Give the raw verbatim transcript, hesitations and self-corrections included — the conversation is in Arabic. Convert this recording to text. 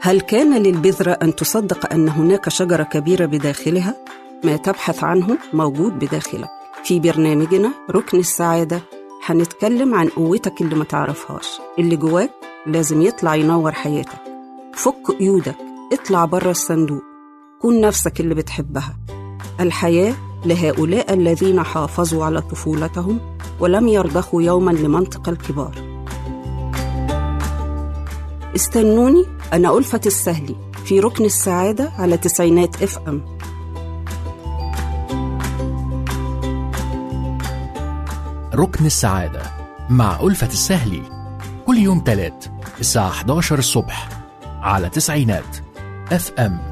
هل كان للبذرة أن تصدق أن هناك شجرة كبيرة بداخلها؟ ما تبحث عنه موجود بداخلك. في برنامجنا ركن السعادة هنتكلم عن قوتك اللي ما تعرفهاش، اللي جواك لازم يطلع ينور حياتك. فك قيودك، اطلع بره الصندوق، كون نفسك اللي بتحبها. الحياة لهؤلاء الذين حافظوا على طفولتهم ولم يرضخوا يوما لمنطق الكبار. استنوني، أنا ألفة السهلي في ركن السعادة على تسعينات اف ام. ركن السعادة مع ألفة السهلي كل يوم تلات الساعة إحدى عشر الصبح على تسعينات اف ام.